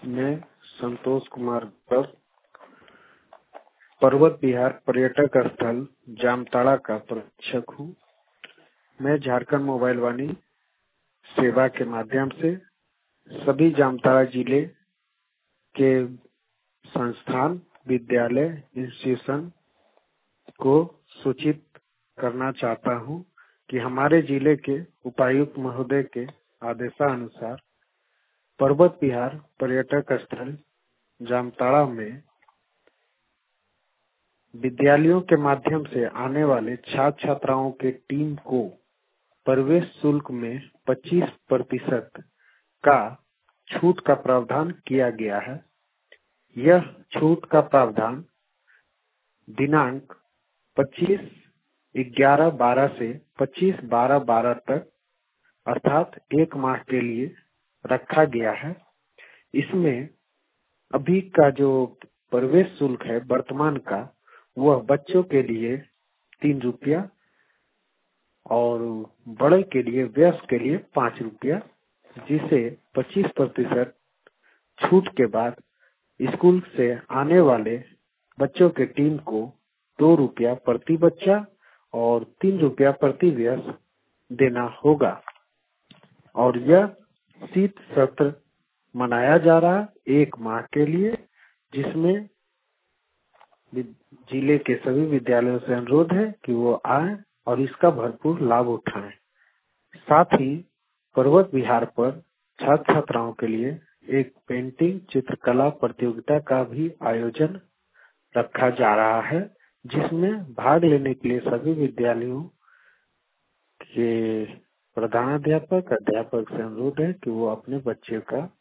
मैं संतोष कुमार पर पर्वत विहार पर्यटक स्थल जामताड़ा का प्रशिक्षक हूँ। मैं झारखंड मोबाइल वाणी सेवा के माध्यम से सभी जामताड़ा जिले के संस्थान, विद्यालय, इंस्टीट्यूशन को सूचित करना चाहता हूँ कि हमारे जिले के उपायुक्त महोदय के आदेशानुसार पर्वत विहार पर्यटक स्थल जामताड़ा में विद्यालयों के माध्यम से आने वाले छात्र छात्राओं के टीम को प्रवेश शुल्क में 25% का छूट का प्रावधान किया गया है। यह छूट का प्रावधान दिनांक 25/11/12 से 25/12/12 तक अर्थात 1 माह के लिए रखा गया है। इसमें अभी का जो प्रवेश शुल्क है वर्तमान का, वह बच्चों के लिए 3 रुपया और बड़े के लिए, वयस्क के लिए 5 रुपया, जिसे 25% छूट के बाद स्कूल से आने वाले बच्चों के टीम को 2 रुपया प्रति बच्चा और 3 रुपया प्रति वयस्क देना होगा। और यह शीत सत्र मनाया जा रहा है 1 माह के लिए, जिसमें जिले के सभी विद्यालयों से अनुरोध है कि वो आए और इसका भरपूर लाभ उठाएं। साथ ही पर्वत विहार पर छात्र छात्राओं के लिए एक पेंटिंग चित्रकला प्रतियोगिता का भी आयोजन रखा जा रहा है, जिसमें भाग लेने के लिए सभी विद्यालयों के प्रधानाध्यापक, अध्यापक से अनुरोध है कि वो अपने बच्चे का